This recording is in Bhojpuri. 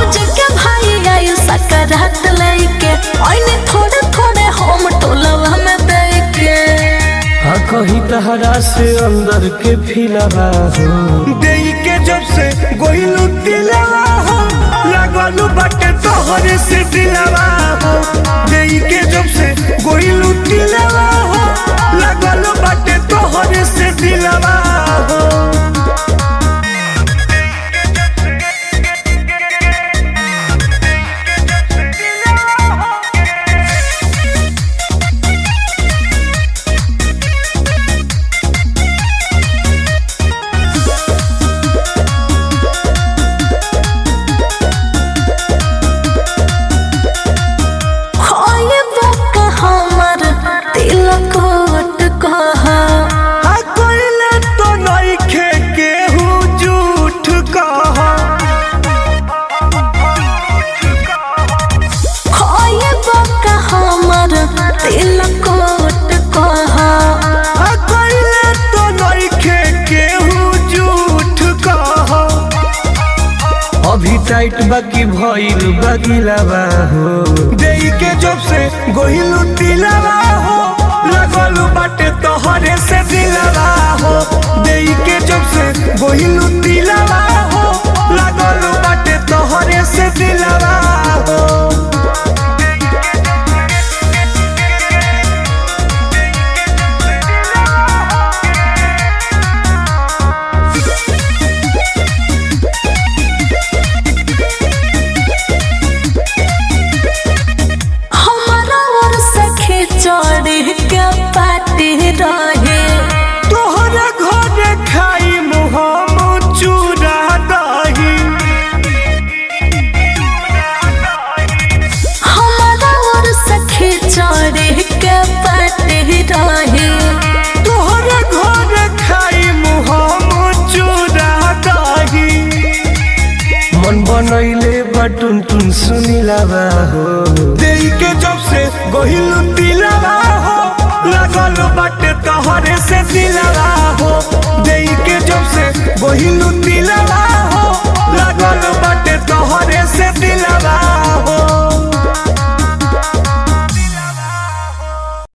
भौज के भाई आई सकरात लेके ओइने थोड़े थोड़े हम टोलवा में देके हाँ कहीं तहरा से अंदर के फिलवा हो देई के जब से गोइलू दिलवा हो लागलू बाटे तोहरे से दिलवा हो देई के जब से गोइलू दिलवा हो लागलू बाटे तोहरे से दिलवा हो। अभी टाइट बाकी भइल बगिलवा हो देई के जब से गोइलू दिलवा हो लागलू बाटे तोहरे से दिलवा हो देई के जब से गोइलू दिलवा हो लागलू बाटे तोहरे से दिलवा हो। चढ़ के पाटी रहे तोहरा घरे खाई मुहम चूड़ा दही हमारा और सखी चढ़ के पाटी रहे तोहरा घरे खाई मुहम चूड़ा दही मन बनैले बटुन टुन सुनिलवा हो देई के जब से गोइलू दिलवा हो लागल बाटे तोहरे से दिलवा हो देई के जब से गोइलू दिलवा